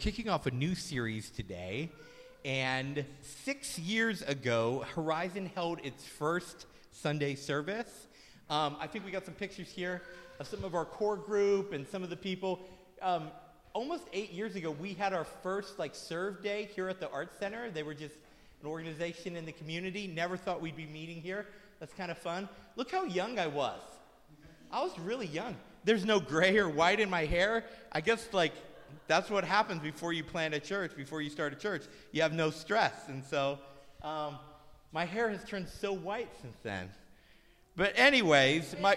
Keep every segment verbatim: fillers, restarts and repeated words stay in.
kicking off a new series today, and six years ago, Horizon held its first Sunday service. Um, I think we got some pictures here of some of our core group and some of the people. Um, almost eight years ago, we had our first like serve day here at the Arts Center. They were just an organization in the community. Never thought we'd be meeting here. That's kind of fun. Look how young I was. I was really young. There's no gray or white in my hair. I guess like that's what happens before you plant a church, before you start a church. You have no stress. And so um, my hair has turned so white since then. But anyways, my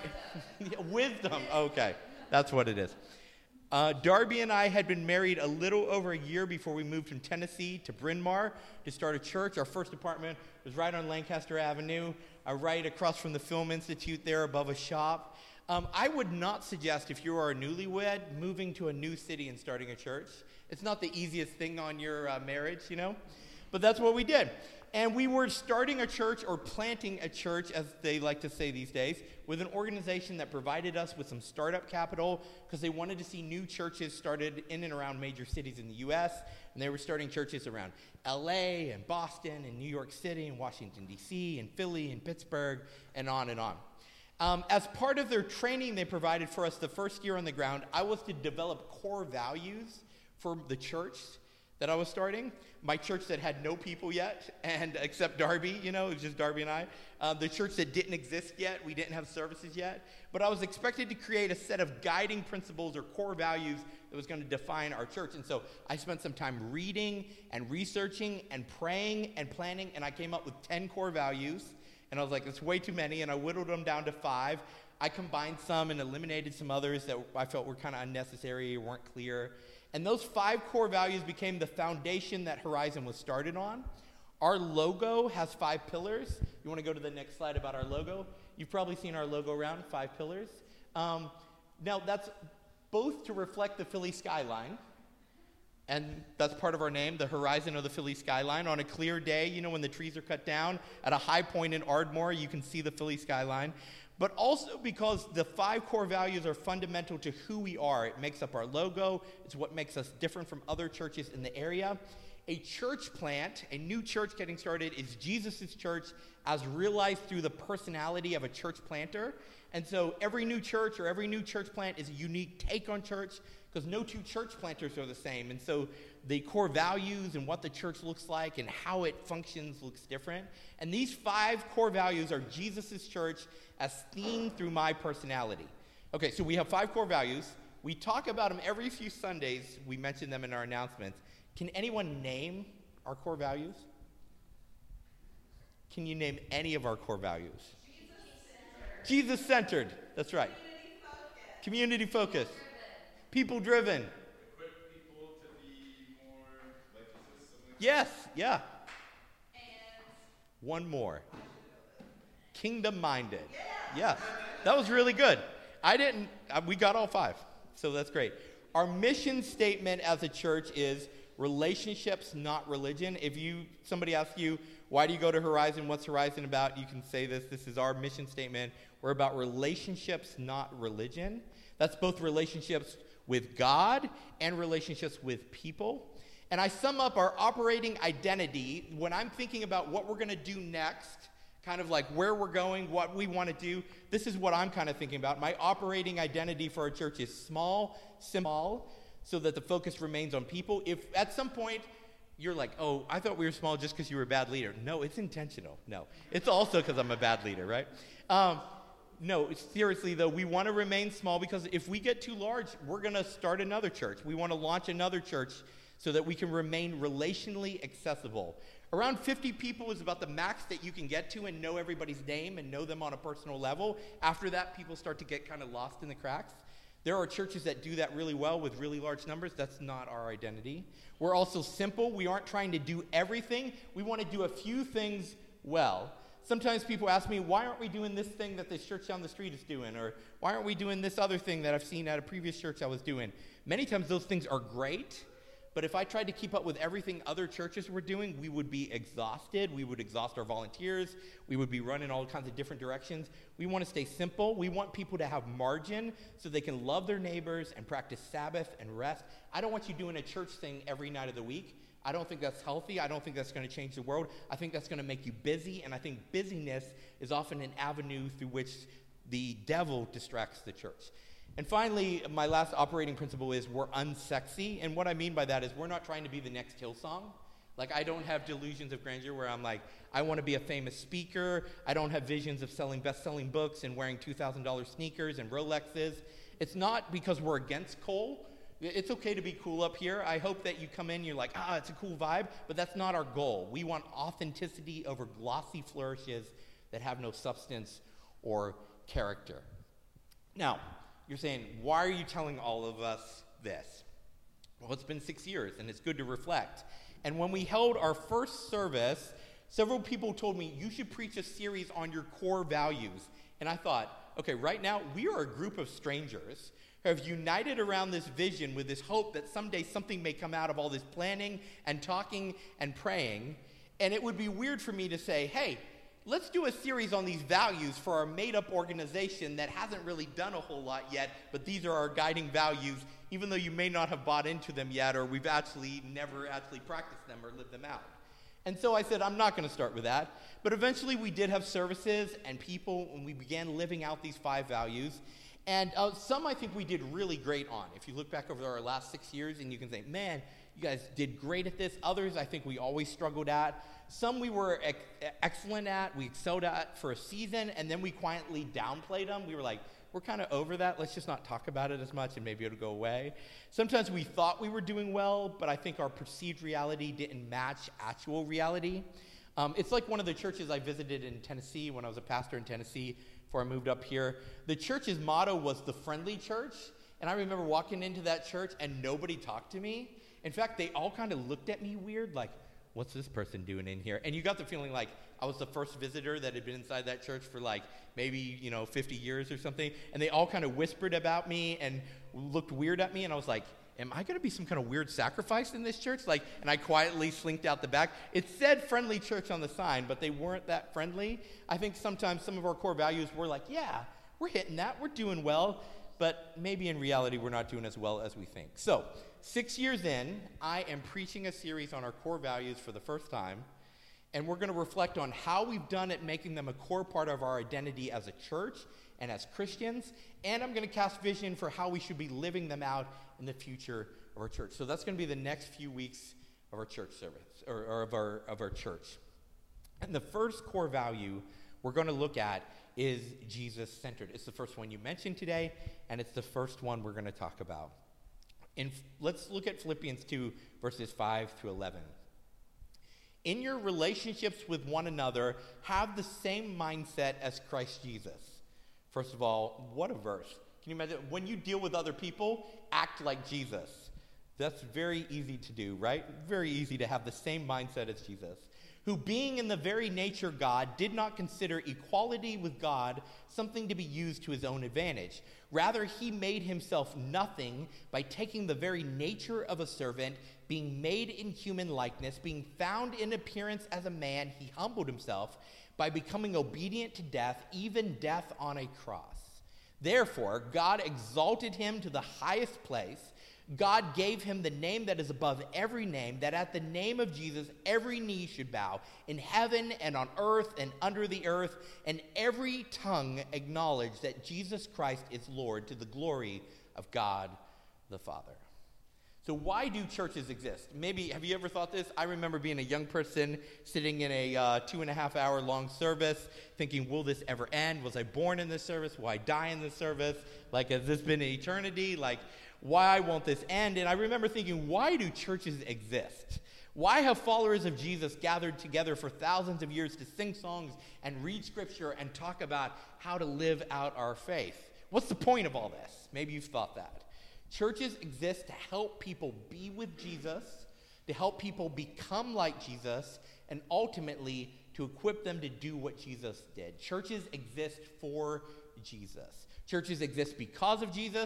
wisdom. Okay, that's what it is. Uh, Darby and I had been married a little over a year before we moved from Tennessee to Bryn Mawr to start a church. Our first apartment was right on Lancaster Avenue, uh, right across from the Film Institute there above a shop. Um, I would not suggest, if you are a newlywed, moving to a new city and starting a church. It's not the easiest thing on your uh, marriage, you know? But that's what we did. And we were starting a church, or planting a church, as they like to say these days, with an organization that provided us with some startup capital because they wanted to see new churches started in and around major cities in the U S, and they were starting churches around L A and Boston and New York City and Washington, D C and Philly and Pittsburgh and on and on. Um, as part of their training they provided for us the first year on the ground, I was to develop core values for the church that I was starting. My church that had no people yet, and except Darby, you know, it was just Darby and I. Uh, the church that didn't exist yet, we didn't have services yet. But I was expected to create a set of guiding principles or core values that was going to define our church. And so I spent some time reading and researching and praying and planning, and I came up with ten core values. And I was like, it's way too many, and I whittled them down to five. I combined some and eliminated some others that I felt were kind of unnecessary or weren't clear. And those five core values became the foundation that Horizon was started on. Our logo has five pillars. You want to go to the next slide about our logo? You've probably seen our logo around, five pillars. Um, now, that's both to reflect the Philly skyline, and that's part of our name, the horizon of the Philly skyline. On a clear day, you know, when the trees are cut down, at a high point in Ardmore, you can see the Philly skyline. But also because the five core values are fundamental to who we are. It makes up our logo. It's what makes us different from other churches in the area. A church plant, a new church getting started, is Jesus' church as realized through the personality of a church planter. And so every new church or every new church plant is a unique take on church, because no two church planters are the same. And so the core values and what the church looks like and how it functions looks different. And these five core values are Jesus' church as seen through my personality. Okay, so we have five core values. We talk about them every few Sundays. We mention them in our announcements. Can anyone name our core values? Can you name any of our core values? Jesus-centered. Jesus-centered. That's right. Community focused. Community focused. People driven. Equip people to be more like Jesus. Yes, yeah. And one more. Kingdom minded. Yeah. Yes, that was really good. I didn't, uh, we got all five, so that's great. Our mission statement as a church is relationships, not religion. If you, somebody asks you, why do you go to Horizon? What's Horizon about? You can say this. This is our mission statement. We're about relationships, not religion. That's both relationships with God and relationships with people. And I sum up our operating identity when I'm thinking about what we're going to do next, kind of like where we're going, what we want to do. This is what I'm kind of thinking about. My operating identity for our church is small, simple, so that the focus remains on people. If at some point you're like, oh, I thought we were small just because you were a bad leader. No, it's intentional. No, it's also because I'm a bad leader, right? Um, No, seriously, though, we want to remain small because if we get too large, we're going to start another church. We want to launch another church so that we can remain relationally accessible. Around fifty people is about the max that you can get to and know everybody's name and know them on a personal level. After that, people start to get kind of lost in the cracks. There are churches that do that really well with really large numbers. That's not our identity. We're also simple. We aren't trying to do everything. We want to do a few things well. Sometimes people ask me, why aren't we doing this thing that this church down the street is doing? Or why aren't we doing this other thing that I've seen at a previous church I was doing? Many times those things are great, But if I tried to keep up with everything other churches were doing, we would be exhausted. We would exhaust our volunteers. We would be running all kinds of different directions. We want to stay simple. We want people to have margin so they can love their neighbors and practice Sabbath and rest. I don't want you doing a church thing every night of the week. I don't think that's healthy. I don't think that's going to change the world. I think that's going to make you busy, and I think busyness is often an avenue through which the devil distracts the church. And finally, my last operating principle is we're unsexy. And what I mean by that is we're not trying to be the next Hillsong. Like, I don't have delusions of grandeur where I'm like, I want to be a famous speaker. I don't have visions of selling best-selling books and wearing two thousand dollars sneakers and Rolexes. It's not because we're against Cole. It's okay to be cool up here. I hope that you come in, you're like, ah, it's a cool vibe. But that's not our goal. We want authenticity over glossy flourishes that have no substance or character. Now, you're saying, why are you telling all of us this? Well, it's been six years, and it's good to reflect. And when we held our first service, several people told me, you should preach a series on your core values. And I thought, okay, right now, we are a group of strangers who have united around this vision with this hope that someday something may come out of all this planning and talking and praying. And it would be weird for me to say, hey, let's do a series on these values for our made-up organization that hasn't really done a whole lot yet, but these are our guiding values, even though you may not have bought into them yet, or we've actually never actually practiced them or lived them out. And so I said, I'm not going to start with that. But eventually we did have services and people, and we began living out these five values. And uh, some I think we did really great on. If you look back over our last six years, and you can say, man, you guys did great at this. Others I think we always struggled at. Some we were ex- excellent at, we excelled at for a season, and then we quietly downplayed them. We were like, we're kind of over that. Let's just not talk about it as much, and maybe it'll go away. Sometimes we thought we were doing well, but I think our perceived reality didn't match actual reality. Um, it's like one of the churches I visited in Tennessee when I was a pastor in Tennessee before I moved up here. The church's motto was the friendly church, and I remember walking into that church, and nobody talked to me. In fact, they all kind of looked at me weird, like, what's this person doing in here? And you got the feeling like I was the first visitor that had been inside that church for like maybe, you know, fifty years or something. And they all kind of whispered about me and looked weird at me. And I was like, am I going to be some kind of weird sacrifice in this church? Like, and I quietly slinked out the back. It said friendly church on the sign, but they weren't that friendly. I think sometimes some of our core values were like, yeah, we're hitting that. We're doing well. But maybe in reality, we're not doing as well as we think. So, six years in, I am preaching a series on our core values for the first time, and we're going to reflect on how we've done at making them a core part of our identity as a church and as Christians, and I'm going to cast vision for how we should be living them out in the future of our church. So that's going to be the next few weeks of our church service, or, or of our of our church. And the first core value we're going to look at is Jesus-centered. It's the first one you mentioned today, and it's the first one we're going to talk about. In, let's look at Philippians two, verses five through eleven. In your relationships with one another, have the same mindset as Christ Jesus. First of all, what a verse. Can you imagine? When you deal with other people, act like Jesus. That's very easy to do, right? Very easy to have the same mindset as Jesus. Who, being in the very nature God, did not consider equality with God something to be used to his own advantage. Rather, he made himself nothing by taking the very nature of a servant, being made in human likeness, being found in appearance as a man, he humbled himself by becoming obedient to death, even death on a cross. Therefore, God exalted him to the highest place. God gave him the name that is above every name, that at the name of Jesus every knee should bow, in heaven and on earth and under the earth, and every tongue acknowledge that Jesus Christ is Lord, to the glory of God the Father. So why do churches exist? Maybe, have you ever thought this? I remember being a young person sitting in a uh, two and a half hour long service thinking, will this ever end? Was I born in this service? Will I die in this service? Like, has this been an eternity? Like, why won't this end? And I remember thinking, why do churches exist? Why have followers of Jesus gathered together for thousands of years to sing songs and read scripture and talk about how to live out our faith? What's the point of all this? Maybe you've thought that. Churches exist to help people be with Jesus, to help people become like Jesus, and ultimately to equip them to do what Jesus did. Churches exist for Jesus. Churches exist because of Jesus,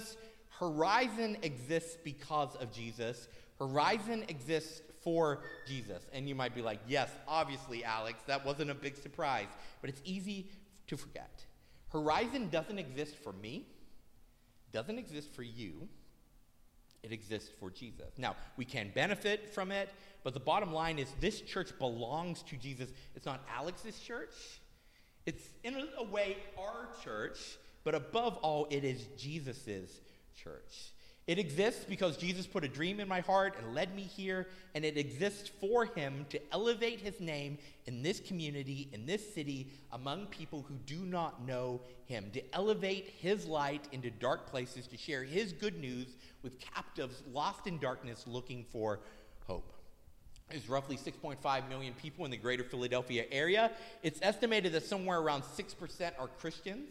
Horizon exists because of Jesus. Horizon exists for Jesus. And you might be like, yes, obviously, Alex, that wasn't a big surprise. But it's easy to forget. Horizon doesn't exist for me, doesn't exist for you. It exists for Jesus. Now, we can benefit from it, but the bottom line is this church belongs to Jesus. It's not Alex's church. It's, in a way, our church, but above all, it is Jesus's church. It exists because Jesus put a dream in my heart and led me here, and it exists for him to elevate his name in this community, in this city, among people who do not know him, to elevate his light into dark places, to share his good news with captives lost in darkness looking for hope. There's roughly six point five million people in the greater Philadelphia area. It's estimated that somewhere around six percent are Christians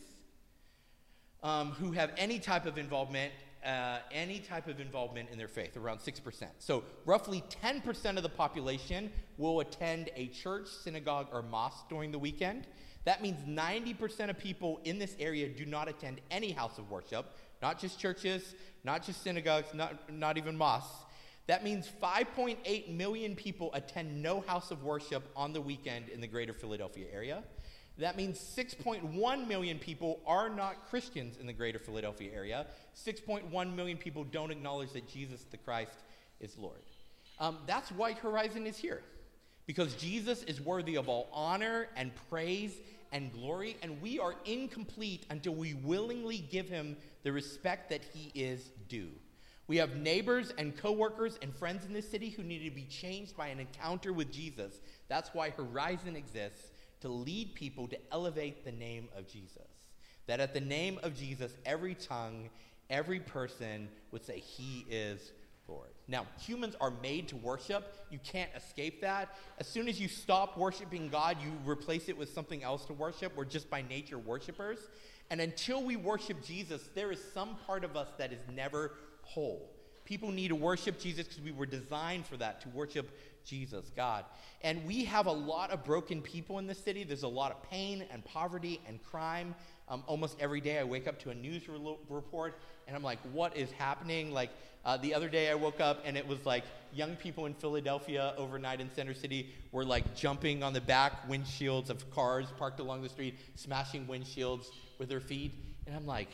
um, who have any type of involvement Uh, any type of involvement in their faith, around six percent. So roughly ten percent of the population will attend a church, synagogue, or mosque during the weekend. That means ninety percent of people in this area do not attend any house of worship, not just churches, not just synagogues, not, not even mosques. That means five point eight million people attend no house of worship on the weekend in the greater Philadelphia area. That means six point one million people are not Christians in the greater Philadelphia area. six point one million people don't acknowledge that Jesus the Christ is Lord. Um, that's why Horizon is here, because Jesus is worthy of all honor and praise and glory, and we are incomplete until we willingly give him the respect that he is due. We have neighbors and coworkers and friends in this city who need to be changed by an encounter with Jesus. That's why Horizon exists, to lead people to elevate the name of Jesus. That at the name of Jesus, every tongue, every person would say he is Lord. Now, humans are made to worship. You can't escape that. As soon as you stop worshiping God, you replace it with something else to worship. We're just by nature worshipers. And until we worship Jesus, there is some part of us that is never whole. People need to worship Jesus because we were designed for that, to worship Jesus, God. And we have a lot of broken people in this city. There's a lot of pain and poverty and crime. Um, almost every day I wake up to a news re- report and I'm like, what is happening? Like uh, the other day I woke up and it was like young people in Philadelphia overnight in Center City were like jumping on the back windshields of cars parked along the street, smashing windshields with their feet. And I'm like,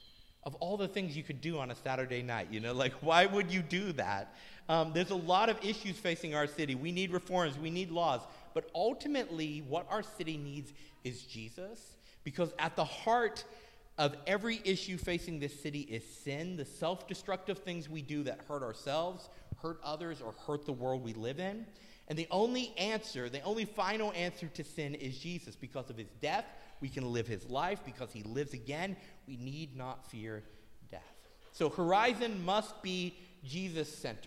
of all the things you could do on a Saturday night, you know, like, why would you do that? Um, there's a lot of issues facing our city. We need reforms. We need laws. But ultimately, what our city needs is Jesus, because at the heart of every issue facing this city is sin, the self-destructive things we do that hurt ourselves, hurt others, or hurt the world we live in. And the only answer, the only final answer to sin is Jesus. Because of his death, we can live his life. Because he lives again, we need not fear death. So Horizon must be Jesus-centered.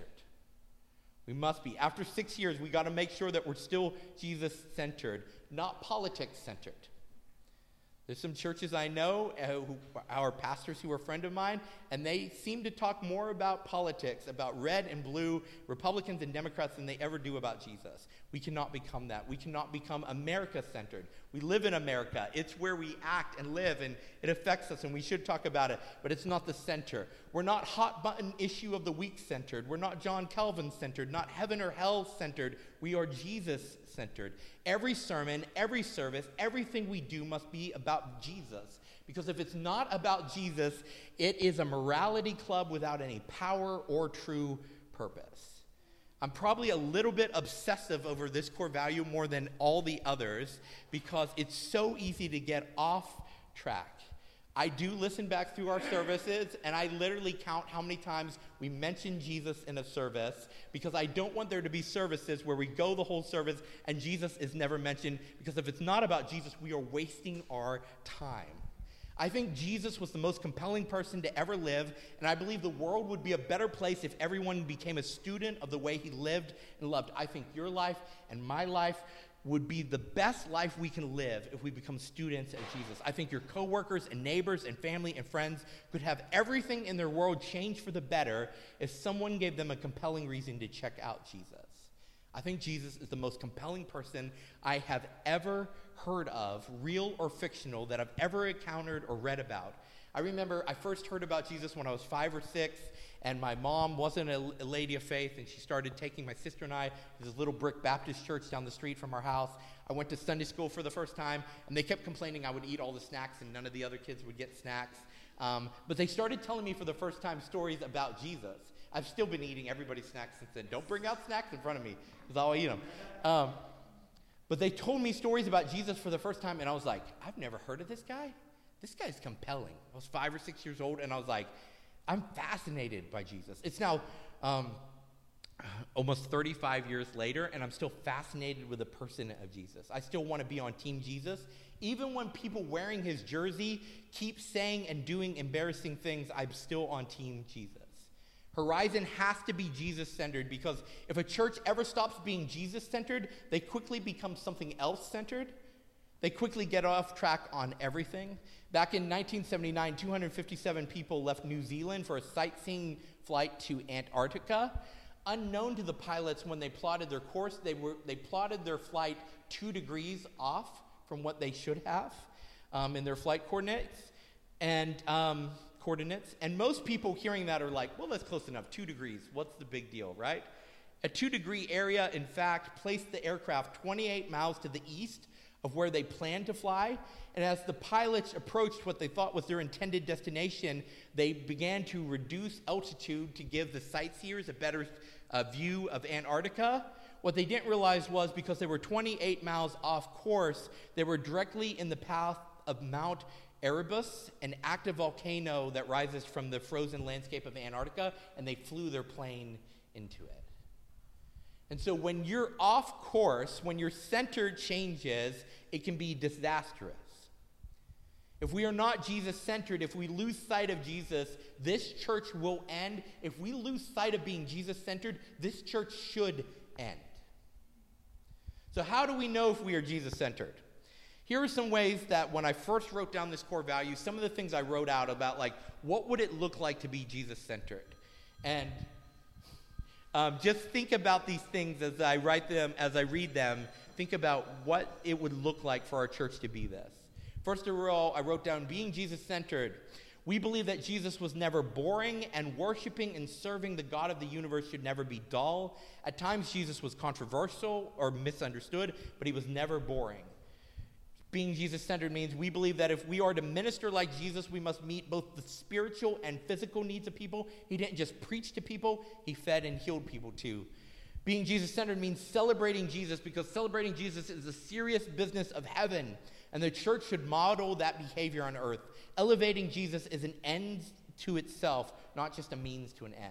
We must be. After six years, we got to make sure that we're still Jesus-centered, not politics-centered. There's some churches I know, uh, who, our pastors who are a friend of mine, and they seem to talk more about politics, about red and blue, Republicans and Democrats, than they ever do about Jesus. We cannot become that. We cannot become America-centered. We live in America. It's where we act and live, and it affects us, and we should talk about it, but it's not the center. We're not hot-button issue of the week-centered. We're not John Calvin-centered, not heaven or hell-centered. We are Jesus-centered. Every sermon, every service, everything we do must be about Jesus. Because if it's not about Jesus, it is a morality club without any power or true purpose. I'm probably a little bit obsessive over this core value more than all the others because it's so easy to get off track. I do listen back through our services, and I literally count how many times we mention Jesus in a service because I don't want there to be services where we go the whole service and Jesus is never mentioned, because if it's not about Jesus, we are wasting our time. I think Jesus was the most compelling person to ever live, and I believe the world would be a better place if everyone became a student of the way he lived and loved. I think your life and my life would be the best life we can live if we become students of Jesus. I think your coworkers and neighbors and family and friends could have everything in their world change for the better if someone gave them a compelling reason to check out Jesus. I think Jesus is the most compelling person I have ever heard of, real or fictional, that I've ever encountered or read about. I remember I first heard about Jesus when I was five or six, and my mom wasn't a, a lady of faith, and she started taking my sister and I to this little brick Baptist church down the street from our house. I went to Sunday school for the first time, and they kept complaining I would eat all the snacks, and none of the other kids would get snacks. Um, but they started telling me for the first time stories about Jesus. I've still been eating everybody's snacks since then. Don't bring out snacks in front of me, because I'll eat them. Um, but they told me stories about Jesus for the first time, and I was like, I've never heard of this guy. This guy's compelling. I was five or six years old, and I was like, I'm fascinated by Jesus. It's now um, almost thirty-five years later, and I'm still fascinated with the person of Jesus. I still want to be on Team Jesus. Even when people wearing his jersey keep saying and doing embarrassing things, I'm still on Team Jesus. Horizon has to be Jesus-centered, because if a church ever stops being Jesus-centered, they quickly become something else-centered. They quickly get off track on everything. Back in nineteen seventy-nine, two hundred fifty-seven people left New Zealand for a sightseeing flight to Antarctica. Unknown to the pilots, when they plotted their course, they were they plotted their flight two degrees off from what they should have um, in their flight coordinates. And um, coordinates. And most people hearing that are like, well, that's close enough, two degrees. What's the big deal, right? A two-degree area, in fact, placed the aircraft twenty-eight miles to the east of where they planned to fly. And as the pilots approached what they thought was their intended destination, they began to reduce altitude to give the sightseers a better uh, view of Antarctica. What they didn't realize was, because they were twenty-eight miles off course, they were directly in the path of Mount Erebus, an active volcano that rises from the frozen landscape of Antarctica, and they flew their plane into it. And so when you're off course, when your center changes, it can be disastrous. If we are not Jesus-centered, if we lose sight of Jesus, this church will end. If we lose sight of being Jesus-centered, this church should end. So how do we know if we are Jesus-centered? Here are some ways that when I first wrote down this core value, some of the things I wrote out about, like, what would it look like to be Jesus-centered? And um, just think about these things as I write them, as I read them. Think about what it would look like for our church to be this. First of all, I wrote down being Jesus-centered. We believe that Jesus was never boring, and worshiping and serving the God of the universe should never be dull. At times, Jesus was controversial or misunderstood, but he was never boring. Being Jesus-centered means we believe that if we are to minister like Jesus, we must meet both the spiritual and physical needs of people. He didn't just preach to people, he fed and healed people too. Being Jesus-centered means celebrating Jesus, because celebrating Jesus is a serious business of heaven, and the church should model that behavior on earth. Elevating Jesus is an end to itself, not just a means to an end.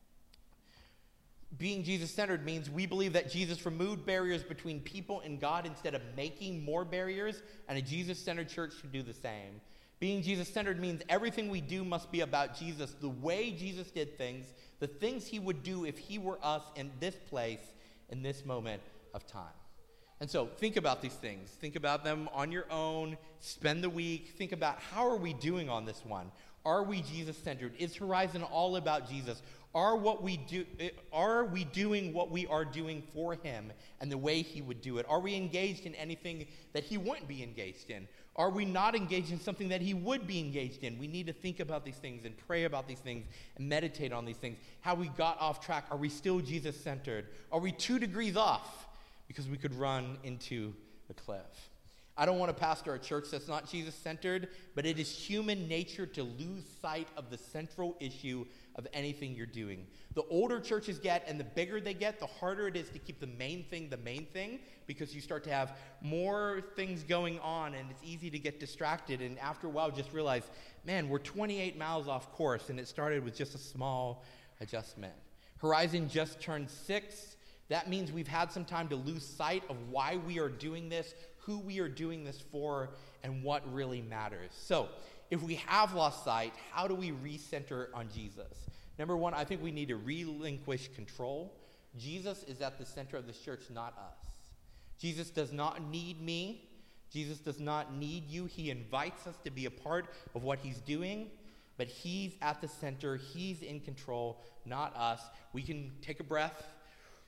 Being Jesus-centered means we believe that Jesus removed barriers between people and God instead of making more barriers, and a Jesus-centered church should do the same. Being Jesus-centered means everything we do must be about Jesus, the way Jesus did things, the things he would do if he were us in this place, in this moment of time. And so think about these things. Think about them on your own. Spend the week. Think about, how are we doing on this one? Are we Jesus-centered? Is Horizon all about Jesus? Are what we do? Are we doing what we are doing for him and the way he would do it? Are we engaged in anything that he wouldn't be engaged in? Are we not engaged in something that he would be engaged in? We need to think about these things and pray about these things and meditate on these things. How we got off track. Are we still Jesus-centered? Are we two degrees off because we could run into a cliff? I don't want to pastor a church that's not Jesus-centered, but it is human nature to lose sight of the central issue of anything you're doing. The older churches get and the bigger they get, the harder it is to keep the main thing the main thing, because you start to have more things going on and it's easy to get distracted, and after a while just realize, man, we're twenty-eight miles off course and it started with just a small adjustment. Horizon just turned six. That means we've had some time to lose sight of why we are doing this, who we are doing this for, and what really matters. So, if we have lost sight, how do we recenter on Jesus? Number one, I think we need to relinquish control. Jesus is at the center of this church, not us. Jesus does not need me. Jesus does not need you. He invites us to be a part of what he's doing, but he's at the center. He's in control, not us. We can take a breath,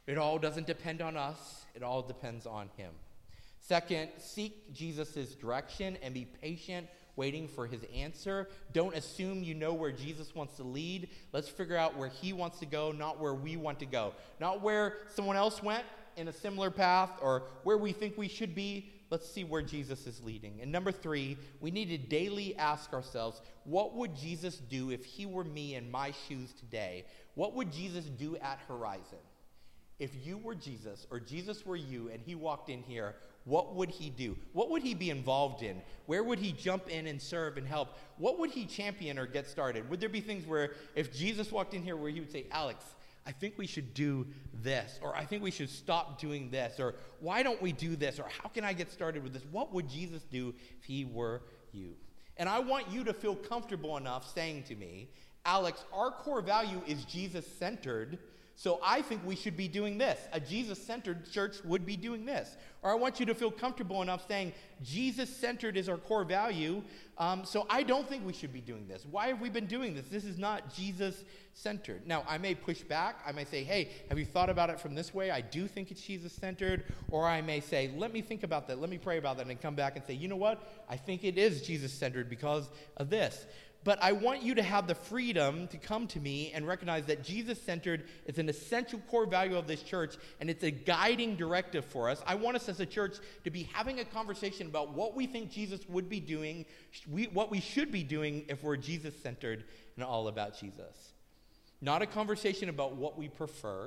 It all doesn't depend on us. It all depends on him. Second, seek Jesus' direction and be patient waiting for his answer. Don't assume you know where Jesus wants to lead. Let's figure out where he wants to go, not where we want to go. Not where someone else went in a similar path or where we think we should be. Let's see where Jesus is leading. And number three, we need to daily ask ourselves, what would Jesus do if he were me in my shoes today? What would Jesus do at Horizon? If you were Jesus or Jesus were you and he walked in here, what would he do? What would he be involved in? Where would he jump in and serve and help? What would he champion or get started? Would there be things where if Jesus walked in here where he would say, Alex, I think we should do this, or I think we should stop doing this, or why don't we do this, or how can I get started with this? What would Jesus do if he were you? And I want you to feel comfortable enough saying to me, Alex, our core value is Jesus-centered, so I think we should be doing this. A Jesus-centered church would be doing this. Or I want you to feel comfortable enough saying, Jesus-centered is our core value, um, so I don't think we should be doing this. Why have we been doing this? This is not Jesus-centered. Now, I may push back. I may say, hey, have you thought about it from this way? I do think it's Jesus-centered. Or I may say, let me think about that. Let me pray about that and come back and say, you know what? I think it is Jesus-centered because of this. But I want you to have the freedom to come to me and recognize that Jesus-centered is an essential core value of this church, and it's a guiding directive for us. I want us as a church to be having a conversation about what we think Jesus would be doing, we, what we should be doing if we're Jesus-centered and all about Jesus. Not a conversation about what we prefer.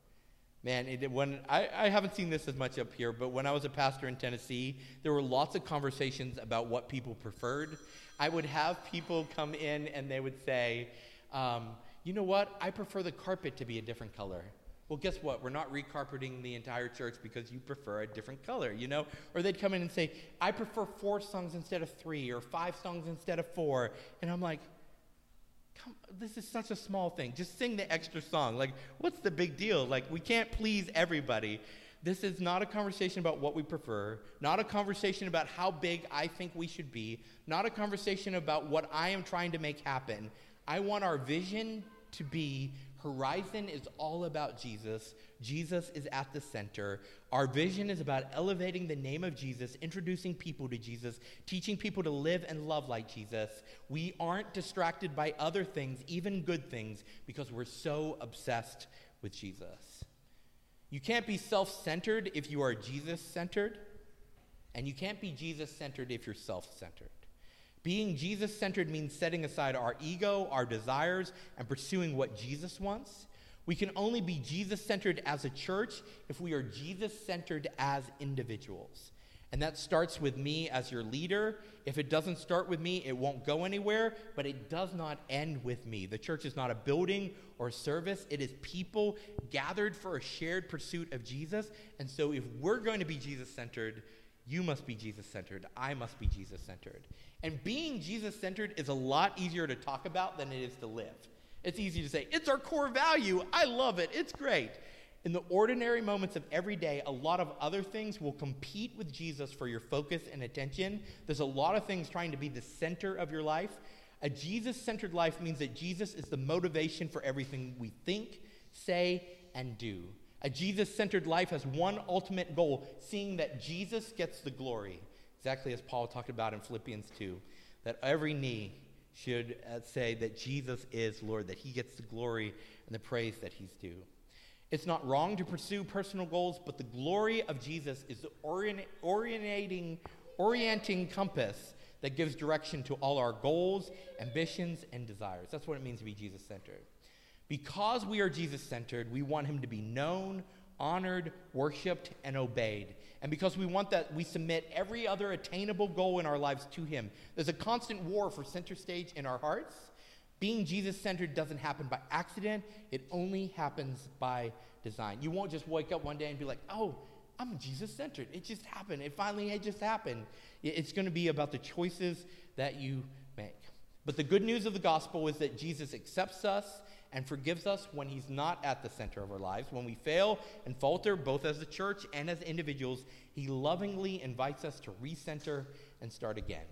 Man, it, when I, I haven't seen this as much up here, but when I was a pastor in Tennessee, there were lots of conversations about what people preferred. I would have people come in and they would say, um, you know what, I prefer the carpet to be a different color. Well, guess what? We're not recarpeting the entire church because you prefer a different color, you know? Or they'd come in and say, I prefer four songs instead of three, or five songs instead of four. And I'm like, come, this is such a small thing. Just sing the extra song. Like, what's the big deal? Like, we can't please everybody. This is not a conversation about what we prefer, not a conversation about how big I think we should be, not a conversation about what I am trying to make happen. I want our vision to be Horizon is all about Jesus. Jesus is at the center. Our vision is about elevating the name of Jesus, introducing people to Jesus, teaching people to live and love like Jesus. We aren't distracted by other things, even good things, because we're so obsessed with Jesus. You can't be self-centered if you are Jesus-centered, and you can't be Jesus-centered if you're self-centered. Being Jesus-centered means setting aside our ego, our desires, and pursuing what Jesus wants. We can only be Jesus-centered as a church if we are Jesus-centered as individuals. And that starts with me as your leader. If it doesn't start with me, it won't go anywhere, but it does not end with me. The church is not a building or service. It is people gathered for a shared pursuit of Jesus. And so if we're going to be Jesus-centered, you must be Jesus-centered. I must be Jesus-centered. And being Jesus-centered is a lot easier to talk about than it is to live. It's easy to say, it's our core value. I love it. It's great. In the ordinary moments of every day, a lot of other things will compete with Jesus for your focus and attention. There's a lot of things trying to be the center of your life. A Jesus-centered life means that Jesus is the motivation for everything we think, say, and do. A Jesus-centered life has one ultimate goal, seeing that Jesus gets the glory. Exactly as Paul talked about in Philippians two, that every knee should uh, say that Jesus is Lord, that he gets the glory and the praise that he's due. It's not wrong to pursue personal goals, but the glory of Jesus is the orient, orientating, orienting compass that gives direction to all our goals, ambitions, and desires. That's what it means to be Jesus-centered. Because we are Jesus-centered, we want him to be known, honored, worshiped, and obeyed. And because we want that, we submit every other attainable goal in our lives to him. There's a constant war for center stage in our hearts. Being Jesus-centered doesn't happen by accident. It only happens by design. You won't just wake up one day and be like, oh, I'm Jesus-centered. It just happened. It finally it just happened. It's going to be about the choices that you make. But the good news of the gospel is that Jesus accepts us and forgives us when he's not at the center of our lives. When we fail and falter, both as a church and as individuals, he lovingly invites us to recenter and start again.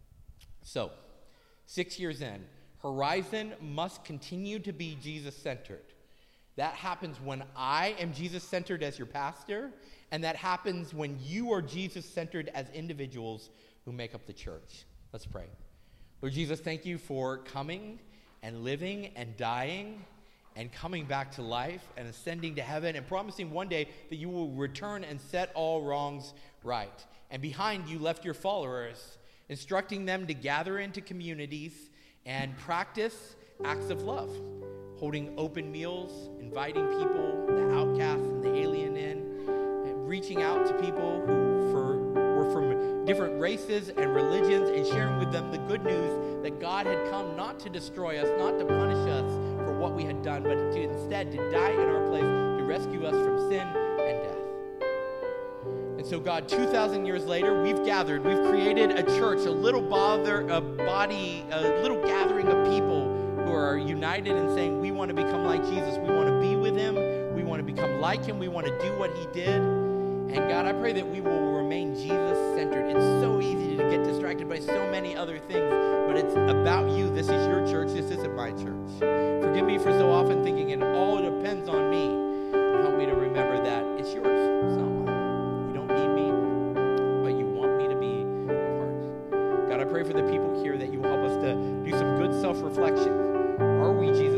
So, six years in, Horizon must continue to be Jesus-centered. That happens when I am Jesus-centered as your pastor, and that happens when you are Jesus-centered as individuals who make up the church. Let's pray. Lord Jesus, thank you for coming and living and dying and coming back to life and ascending to heaven and promising one day that you will return and set all wrongs right. And behind you left your followers, instructing them to gather into communities and practice acts of love, holding open meals, inviting people, the outcasts and the alien in, and reaching out to people who for, were from different races and religions and sharing with them the good news that God had come not to destroy us, not to punish us for what we had done, but to instead to die in our place, to rescue us from sin and death. And so God, two thousand years later, we've gathered, we've created a church, a little bother, a body, a little gathering of people who are united in saying, we want to become like Jesus. We want to be with him. We want to become like him. We want to do what he did. And God, I pray that we will remain Jesus-centered. It's so easy to get distracted by so many other things, but it's about you. This is your church. This isn't my church. Forgive me for so often thinking it all depends on me. And help me to remember that it's yours. It's not mine. You don't need me, but you want me to be a part. God, I pray for the people here that you will help us to do some good self-reflection. Are we Jesus?